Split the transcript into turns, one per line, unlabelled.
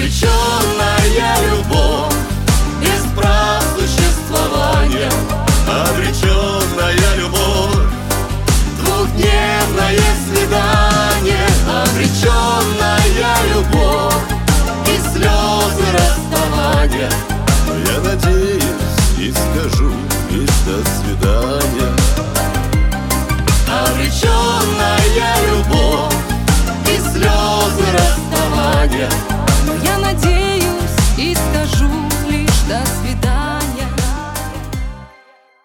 Обреченная любовь, без прав существования.
Обреченная любовь,
Двухдневное свидание. Обреченная любовь и слезы расставания.
я надеюсь и скажу лишь до свидания.